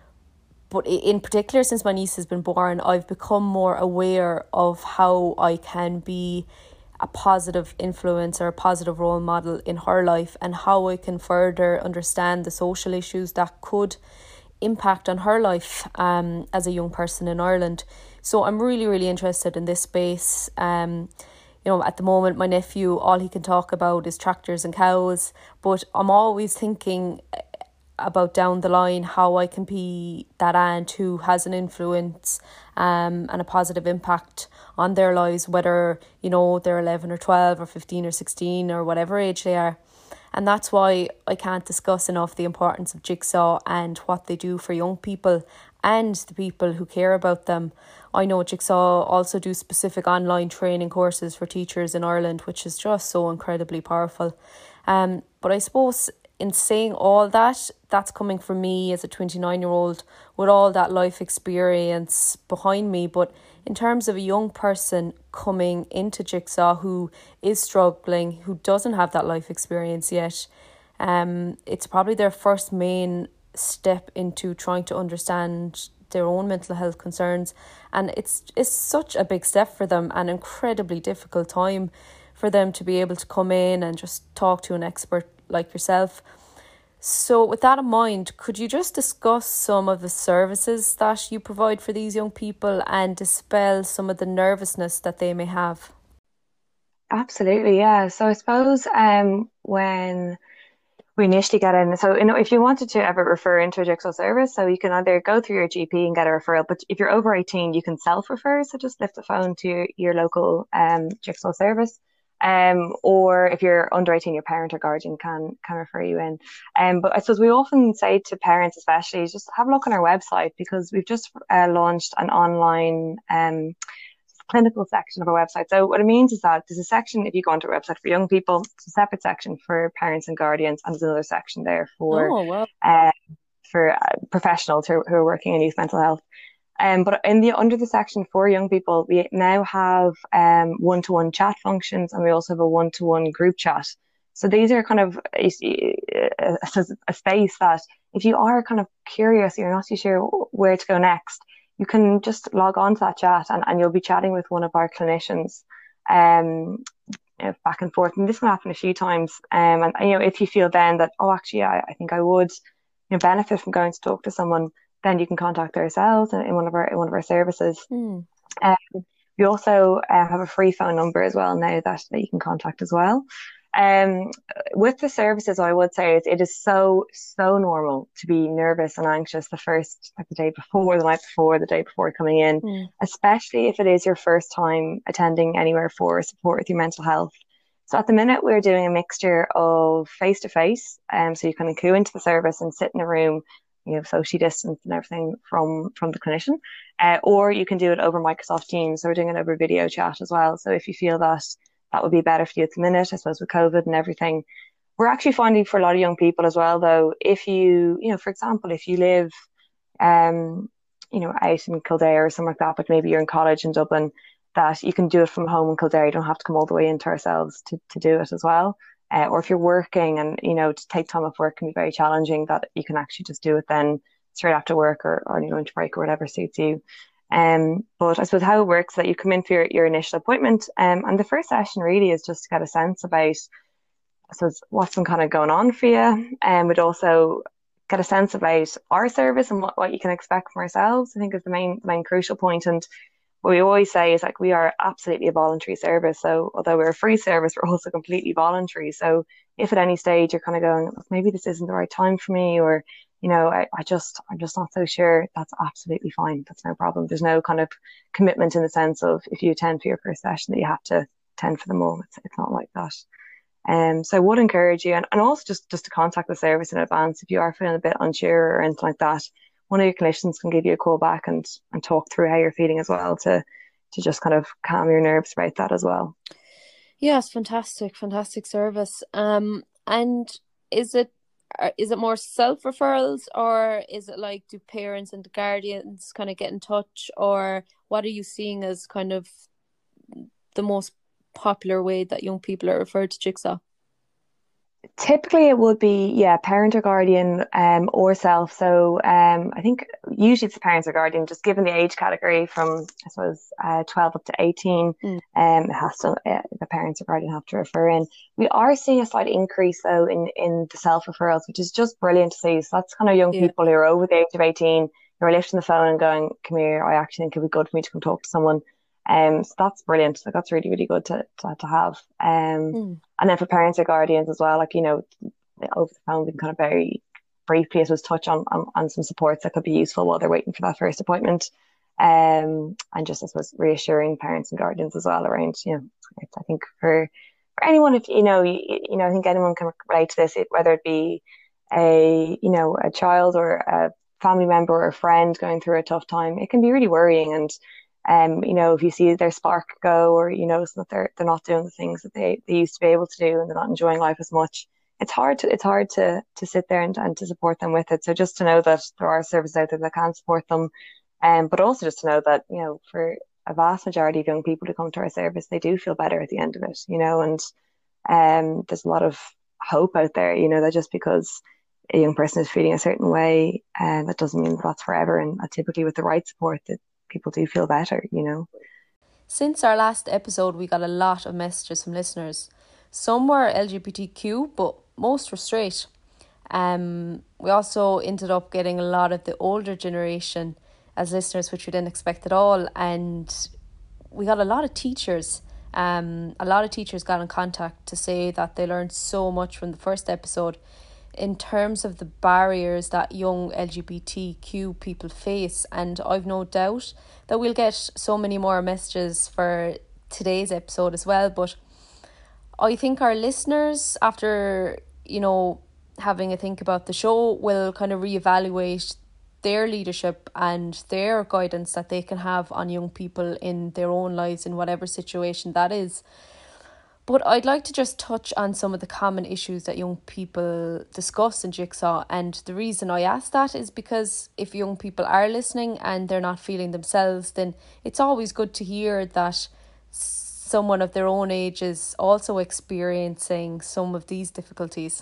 but in particular since my niece has been born, I've become more aware of how I can be a positive influence or a positive role model in her life, and how I can further understand the social issues that could impact on her life um, as a young person in Ireland. So I'm really, really interested in this space. Um, you know, at the moment, my nephew, all he can talk about is tractors and cows, but I'm always thinking about down the line how I can be that aunt who has an influence um, and a positive impact on their lives, whether, you know, they're eleven or twelve or fifteen or sixteen or whatever age they are. And that's why I can't discuss enough the importance of Jigsaw and what they do for young people and the people who care about them. I know Jigsaw also do specific online training courses for teachers in Ireland, which is just so incredibly powerful. Um, but I suppose in saying all that, that's coming from me as a twenty-nine-year-old with all that life experience behind me. But in terms of a young person coming into Jigsaw who is struggling, who doesn't have that life experience yet, um, it's probably their first main step into trying to understand their own mental health concerns. And it's it's such a big step for them, an incredibly difficult time for them to be able to come in and just talk to an expert like yourself. So with that in mind, could you just discuss some of the services that you provide for these young people and dispel some of the nervousness that they may have? Absolutely, yeah. So I suppose um when we initially get in, so you know, if you wanted to ever refer into a Jigsaw service, so you can either go through your G P and get a referral, but if you're over eighteen, you can self-refer. So just lift the phone to your, your local um Jigsaw service. Um, or if you're under eighteen, your parent or guardian can can refer you in. Um, but I suppose we often say to parents, especially, just have a look on our website, because we've just uh, launched an online um clinical section of our website. So what it means is that there's a section, if you go onto our website, for young people, it's a separate section for parents and guardians, and there's another section there for Oh, well. uh, for uh, professionals who, who are working in youth mental health. Um, but in the under the section for young people, we now have um one-to-one chat functions, and we also have a one-to-one group chat. So these are kind of a, a, a space that if you are kind of curious, you're not too sure where to go next, you can just log on to that chat, and, and you'll be chatting with one of our clinicians um you know, back and forth. And this can happen a few times. Um, and you know, if you feel then that, oh, actually, I, I think I would, you know, benefit from going to talk to someone, then you can contact ourselves in, in one of our in one of our services. Mm. Um, we also uh, have a free phone number as well now that, that you can contact as well. Um, with the services, I would say it, it is so, so normal to be nervous and anxious the first, like the day before, the night before, the day before coming in, Mm. especially if it is your first time attending anywhere for support with your mental health. So at the minute, we're doing a mixture of face-to-face, um, so you can queue into the service and sit in a room, you know, socially distanced and everything from, from the clinician, uh, or you can do it over Microsoft Teams. So we're doing it over video chat as well. So if you feel that that would be better for you at the minute, I suppose with COVID and everything. We're actually finding for a lot of young people as well, though, if you, you know, for example, if you live, um, you know, out in Kildare or something like that, but maybe you're in college in Dublin, that you can do it from home in Kildare. You don't have to come all the way into ourselves to, to do it as well. Uh, or if you're working and, you know, to take time off work can be very challenging, that you can actually just do it then straight after work or, or on your lunch break or whatever suits you. Um, but I suppose how it works is that you come in for your, your initial appointment, um, and the first session really is just to get a sense about, I suppose, what's been kind of going on for you, and we'd also get a sense about our service and what, what you can expect from ourselves, I think is the main main crucial point. And what we always say is like we are absolutely a voluntary service. So although we're a free service, we're also completely voluntary. So if at any stage you're kind of going, maybe this isn't the right time for me, or you know, I, I just I'm just not so sure, that's absolutely fine. That's no problem. There's no kind of commitment in the sense of if you attend for your first session that you have to attend for them all. It's it's not like that. Um, so I would encourage you, and, and also just, just to contact the service in advance if you are feeling a bit unsure or anything like that. One of your clinicians can give you a call back and, and talk through how you're feeling as well to to just kind of calm your nerves about that as well. Yes, fantastic, fantastic service. Um, and is it is it more self referrals, or is it like do parents and the guardians kind of get in touch, or what are you seeing as kind of the most popular way that young people are referred to Jigsaw? Typically, it would be, yeah, parent or guardian, um, or self. So, um, I think usually it's parents or guardian, just given the age category from, I suppose, uh, twelve up to eighteen, Mm. um, it has to, uh, the parents or guardian have to refer in. We are seeing a slight increase though in, in the self referrals, which is just brilliant to see. So that's kind of young Yeah. people who are over the age of eighteen, who are lifting the phone and going, come here, I actually think it'd be good for me to come talk to someone. Um, so that's brilliant. Like that's really, really good to, to, to have. Um, Mm. and then for parents or guardians as well, like, you know, over the phone, we can kind of very briefly, as was touch on, on, on some supports that could be useful while they're waiting for that first appointment. Um, and just, I suppose, reassuring parents and guardians as well around, you know, I think for, for anyone, if, you know, you, you know, I think anyone can relate to this, it, whether it be a, you know, a child or a family member or a friend going through a tough time, it can be really worrying. And um, you know, if you see their spark go, or you notice that they're they're not doing the things that they, they used to be able to do, and they're not enjoying life as much, it's hard to it's hard to to sit there and, and to support them with it. So just to know that there are services out there that can support them, um, but also just to know that, you know, for a vast majority of young people who come to our service, they do feel better at the end of it, you know, and um, there's a lot of hope out there, you know, that just because a young person is feeling a certain way, and uh, that doesn't mean that that's forever. And uh, typically with the right support, that people do feel better, you know. Since our last episode, we got a lot of messages from listeners. Some were L G B T Q, but most were straight. Um, we also ended up getting a lot of the older generation as listeners, which we didn't expect at all. And we got a lot of teachers. Um, a lot of teachers got in contact to say that they learned so much from the first episode in terms of the barriers that young L G B T Q people face. And I've no doubt that we'll get so many more messages for today's episode as well. But I think our listeners, after, you know, having a think about the show, will kind of reevaluate their leadership and their guidance that they can have on young people in their own lives, in whatever situation that is. But I'd like to just touch on some of the common issues that young people discuss in Jigsaw. And the reason I ask that is because if young people are listening and they're not feeling themselves, then it's always good to hear that someone of their own age is also experiencing some of these difficulties.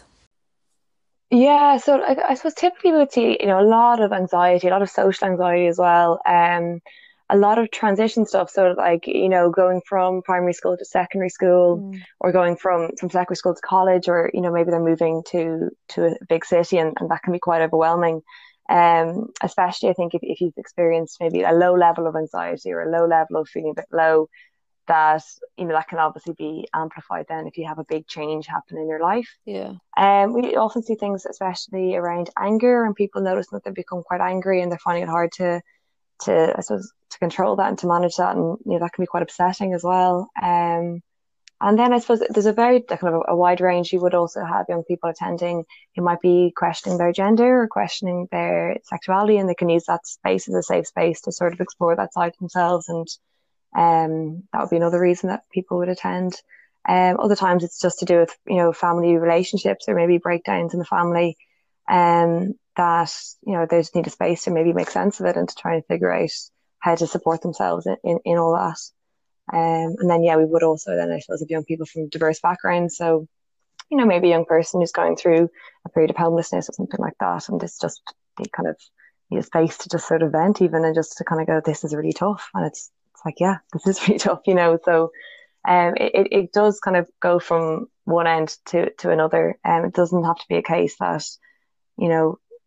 Yeah, so I, I suppose typically we would see, you know, a lot of anxiety, a lot of social anxiety as well. Um, a lot of transition stuff. So like, you know, going from primary school to secondary school, Mm. or going from, from secondary school to college, or, you know, maybe they're moving to, to a big city, and, and that can be quite overwhelming. Um, especially I think if, if you've experienced maybe a low level of anxiety or a low level of feeling a bit low, that, you know, that can obviously be amplified then if you have a big change happen in your life. Yeah. Um, we often see things, especially around anger, and people notice that they become quite angry and they're finding it hard to, to I suppose, to control that and to manage that, and you know that can be quite upsetting as well. Um, and then I suppose there's a very kind of a wide range. You would also have young people attending who might be questioning their gender or questioning their sexuality, and they can use that space as a safe space to sort of explore that side of themselves, and um, that would be another reason that people would attend. Um, other times it's just to do with, you know, family relationships or maybe breakdowns in the family, um, that, you know, they just need a space to maybe make sense of it and to try and figure out how to support themselves in, in, in all that. Um, and then, yeah, we would also then, I suppose, have young people from diverse backgrounds. So, you know, maybe a young person who's going through a period of homelessness or something like that, and it's just they kind of need a space to just sort of vent even, and just to kind of go, this is really tough. And it's, it's like, yeah, this is really tough, you know. So um, it, it does kind of go from one end to, to another. And um, it doesn't have to be a case that, you know,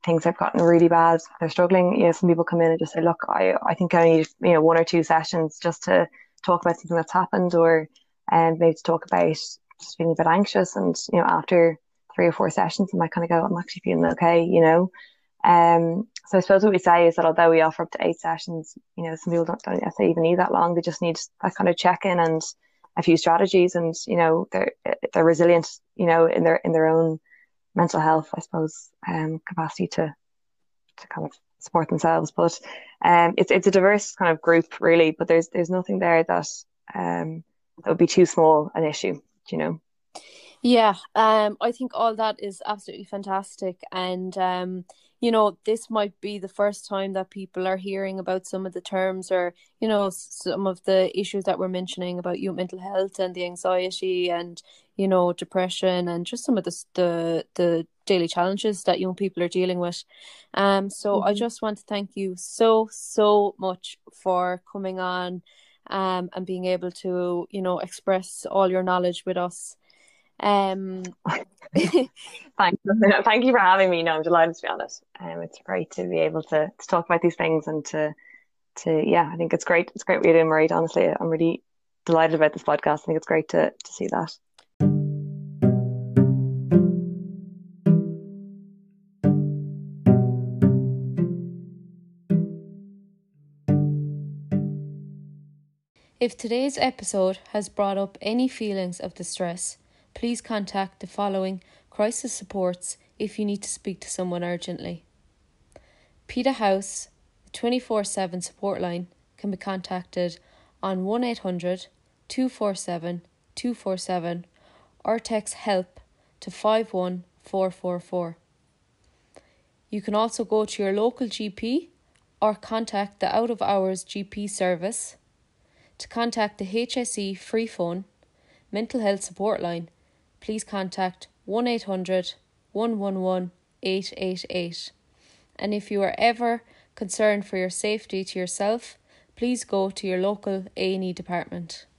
things have gotten really bad, they're struggling. You know, some people come in and just say, look, I, I think I need, you know, one or two sessions just to talk about something that's happened, or and um, maybe to talk about just feeling a bit anxious. And, you know, after three or four sessions, I might kind of go, I'm actually feeling okay, you know. Um, so I suppose what we say is that although we offer up to eight sessions, you know, some people don't, don't necessarily even need that long. They just need that kind of check-in and a few strategies, and, you know, they're they're resilient, you know, in their in their own mental health, I suppose, um, capacity to to kind of support themselves. But um, it's it's a diverse kind of group, really. But there's there's nothing there that um that would be too small an issue, you know. Yeah, um, I think all that is absolutely fantastic, and um, you know, this might be the first time that people are hearing about some of the terms, or you know, some of the issues that we're mentioning about youth mental health and the anxiety and, you know, depression, and just some of the the the daily challenges that young people are dealing with. Um, so I Mm-hmm. just want to thank you so so much for coming on, um, and being able to, you know, express all your knowledge with us. Um, Thanks. Thank you for having me. No, I'm delighted to be on it. Um, it's great to be able to, to talk about these things and to to yeah, I think it's great. It's great what you're doing, Marie. Honestly, I'm really delighted about this podcast. I think it's great to to see that. If today's episode has brought up any feelings of distress, please contact the following crisis supports if you need to speak to someone urgently. Peterhouse, the twenty-four seven support line, can be contacted on one eight hundred, two four seven, two four seven or text HELP to five one four four four. You can also go to your local G P or contact the out of hours G P service. To contact the H S E free phone mental health support line, please contact one eight hundred, one one one, eight eight eight. And if you are ever concerned for your safety to yourself, please go to your local A and E department.